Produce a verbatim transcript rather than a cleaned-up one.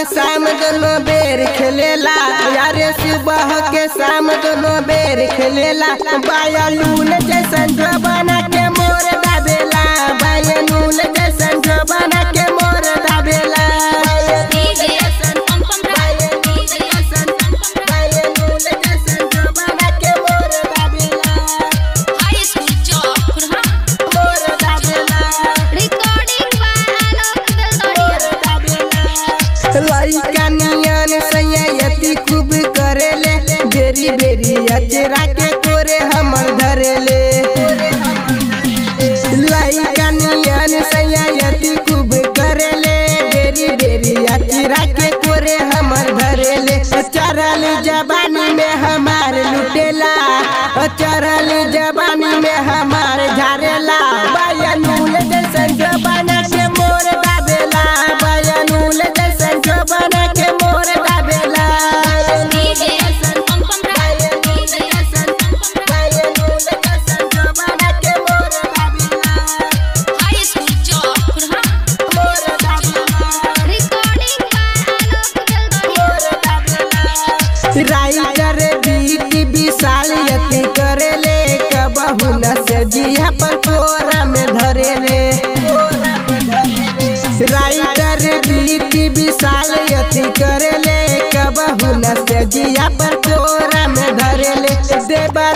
के शाम दोनों बेर खेलेला यारे सुबह के शाम दोनों बेर खेलेला बायलून जैसन जो बना के मोर दाबेला बायलून जैसन जो बना के मोर दाबेला लइका नियन सैयती खूब करेले बेरी बेरी अचरा के कोरे हमर धरेले लइका नियन सैयती खूब करेले बेरी बेरी अचरा के कोरे हमर धरेले चरल जवानी में हमार लुटेला चरल जवानी में हमार झारेला बायलून जैसन जो बना के मोर दाबेला बायलून जैसन जो बना के मोर दाबेला राइटर बीटी विशाल यति करेले कबहू न से जिया पर कोरा में धरेले राइटर बीटी विशाल यति करेले कबहू न से जिया पर कोरा में धरेले देवा